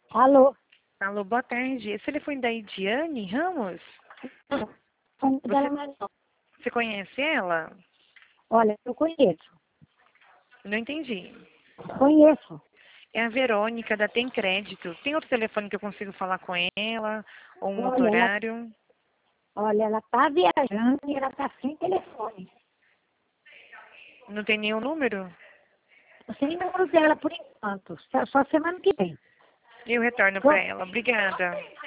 Alô? Alô, boa tarde. Esse telefone da Ediane Ramos? Dela Maria. Você conhece ela? Olha, eu conheço. Não entendi. Conheço. É a Verônica da Tem Crédito. Tem outro telefone que eu consigo falar com ela? Ou um outro Olha, horário? ela tá viajando e ela tá sem telefone. Não tem nenhum número? Sem número dela por enquanto. Só semana que vem. Eu retorno para ela. Obrigada.